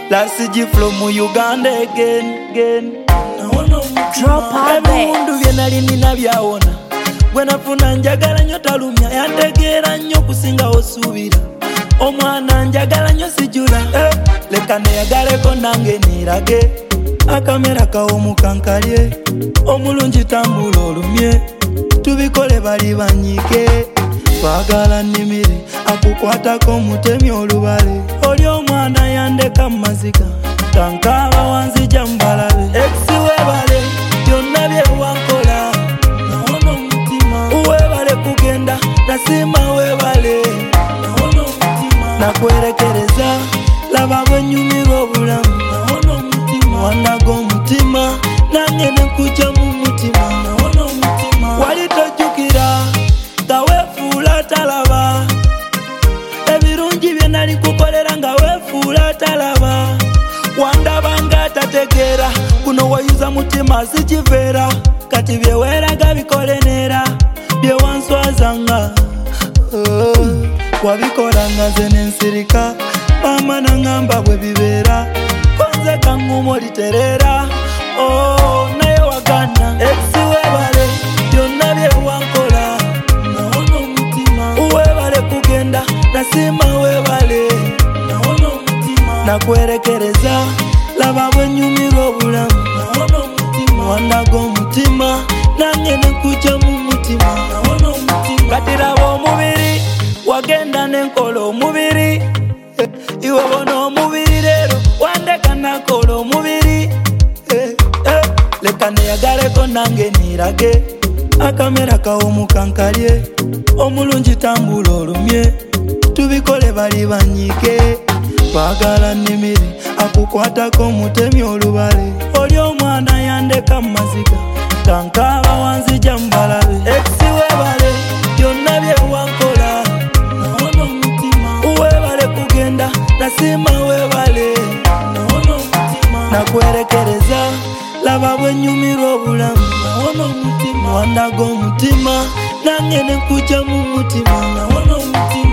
Last from Uganda again. Drop out Ebintu byenali nina byawona bwe nafuna njagala nnyo talumya yantegeera nnyo kusinga osuubira omwana njagala nnyo sijula leka neyagaleko nange nirage akamera kawomukankalye omulungi tambula olumye tubikole bali banyiike twagala nnimire akukwatako omutemi olubale oli omwana yandeka mu maziga tankaaba wanzija mubalabe eksiwebale byonna byewankola nawona omutima webale kugenda nasima webale nawona omutima nakwerekereza laba bwenyumirwa obulamu nawona omutima wandaga omutima nange nekujja mu mutima nawona omutima wali tojjukira nga weefuula talaba ebirungi bye nali kukolera nga weefuula talaba wandaba nga tategeera kuno wayuza mutima sikiveera kati byeweeraga bikole neera byewanswazanga wabikola nga nze nensirika maama naŋŋamba bwe bibeera konze kaŋŋuma olitereera naye wagana eksiwebale byonna byewankola nawona omutima webale kugenda nasima webale nawona omutima nakwerekereza laba bwenyumirwa obulamu nawona omutima wandaga omutima nange nekujja mu mutima nawona omutima katiraba omubiri wagenda nenkola omubiri iwe bona omubiri leero wandeka nakola omubiri leka neyagaleko nange nirage akamera kawomukankalye omulungi tambula olumye tubikole bali banyiike twagala nnimire akukwatako omutemi olubale oli omwana yandeka mu maziga tankaaba wanzija mubalabe eksiwebale byonna byewankola nawona omutima webale kugenda nasima webale nawona omutima nakwerekereza laba bwenyumirwa obulamu nawona omutima wandaga omutima nange nekujja mu mutima nawona omutima